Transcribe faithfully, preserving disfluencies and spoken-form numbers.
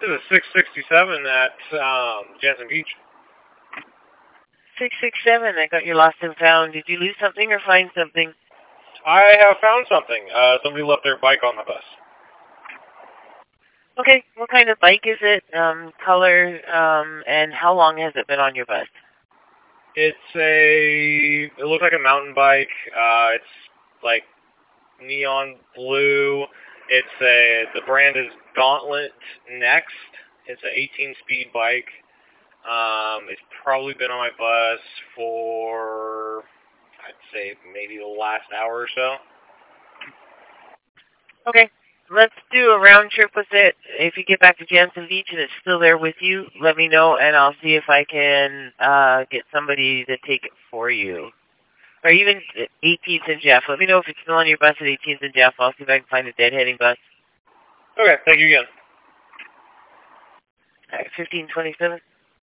This is six sixty-seven at um, Jansen Beach. six six seven, I got your lost and found. Did you lose something or find something? I have found something. Uh, somebody left their bike on the bus. Okay, what kind of bike is it? Um, color, um, and how long has it been on your bus? It's a, it looks like a mountain bike. Uh, it's like neon blue. It's a, the brand is Gauntlet Next. It's an eighteen speed bike. Um, it's probably been on my bus for, I'd say maybe the last hour or so. Okay, let's do a round trip with it. If you get back to Jansen Beach and it's still there with you, let me know and I'll see if I can uh, get somebody to take it for you. Or even eighteenth and Jeff. Let me know if it's still on your bus at eighteenth and Jeff. I'll see if I can find a deadheading bus. Okay, thank you again. All right, fifteen twenty-seven.